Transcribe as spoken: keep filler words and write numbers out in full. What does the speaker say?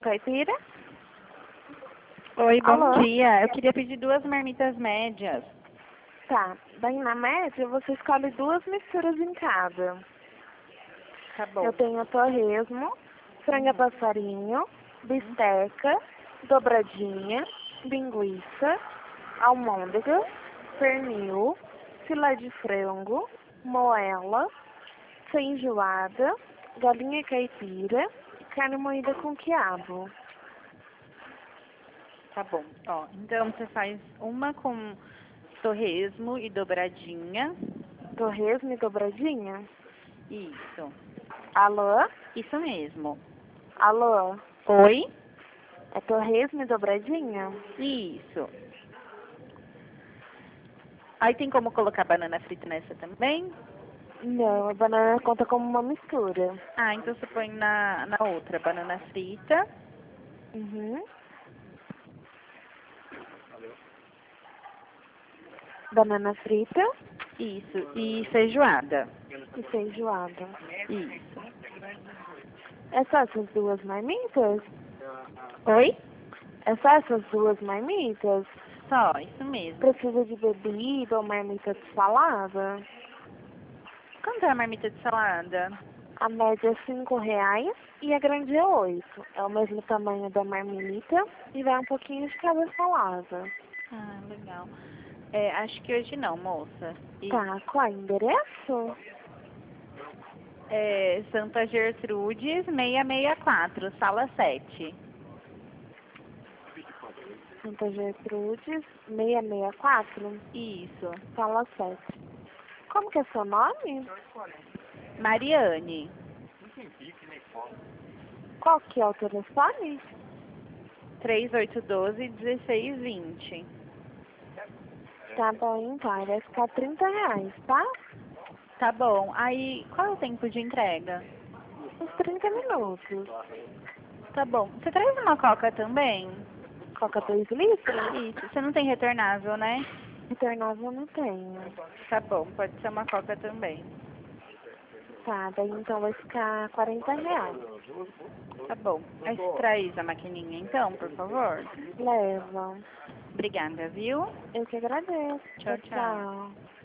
Caipira? Oi, bom Alô? dia. Eu queria pedir duas marmitas médias. Tá. Daí na média você escolhe duas misturas em cada. Tá bom. Eu tenho torresmo, franga passarinho, bisteca, dobradinha, linguiça, almôndega, pernil, filé de frango, moela, feijoada, galinha caipira, carne moída com quiabo. Tá bom. Ó, então você faz uma com torresmo e dobradinha. Torresmo e dobradinha? Isso. Alô? Isso mesmo. Alô? Oi? É torresmo e dobradinha? Isso. Aí tem como colocar banana frita nessa também? Não, a banana conta como uma mistura. Ah, então você põe na, na outra, banana frita. Uhum. Banana frita Isso. E feijoada. e feijoada. Isso. É só essas duas marmitas? Oi? É só essas duas marmitas? Só, isso mesmo. Precisa de bebida ou marmita de salada? Quanto é a marmita de salada? A média é cinco reais e a grande é oito. É o mesmo tamanho da marmita e vai um pouquinho de cada salada. Ah, legal. É, acho que hoje não, moça. E, Tá, qual é o endereço? é, Santa Gertrudes, seiscentos e sessenta e quatro, sala sete. Santa Gertrudes, seiscentos e sessenta e quatro, Isso. sala sete. Como que é seu nome? Mariane. Qual que é o telefone? três oito um dois, um seis dois zero. Tá bom, então, vai ficar trinta reais, tá? Tá bom. Aí, qual é o tempo de entrega? Uns trinta minutos. Tá bom. Você traz uma coca também? Coca dois litros? Isso. Você não tem retornável, né? Retornável eu não tenho. Tá bom. Pode ser uma coca também. Tá, daí então vai ficar quarenta reais. Tá bom. Aí você traz a maquininha então, por favor? Leva. Obrigada, viu? Eu que agradeço. Tchau, Tchau, tchau. tchau.